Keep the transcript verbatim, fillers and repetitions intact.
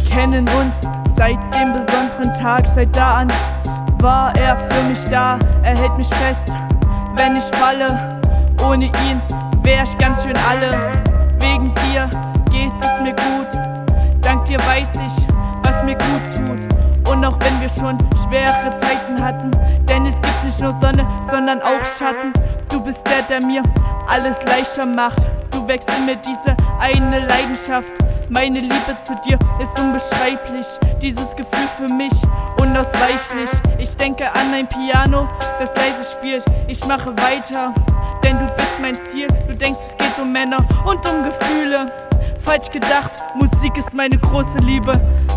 kennen uns seit dem besonderen Tag. Seit da an war er für mich da. Er hält mich fest, wenn ich falle. Ohne ihn wär ich ganz schön alle. Wegen dir geht es mir gut. Dank dir weiß ich, was mir gut tut. Und auch wenn wir schon schwere Zeiten hatten, denn es gibt nicht nur Sonne, sondern auch Schatten. Du bist der, der mir alles leichter macht. Du wächst in mir diese eine Leidenschaft. Meine Liebe zu dir ist unbeschreiblich. Dieses Gefühl für mich unausweichlich. Ich denke an ein Piano, das leise spielt. Ich mache weiter, denn du bist mein Ziel. Du denkst, es geht um Männer und um Gefühle. Falsch gedacht, Musik ist meine große Liebe.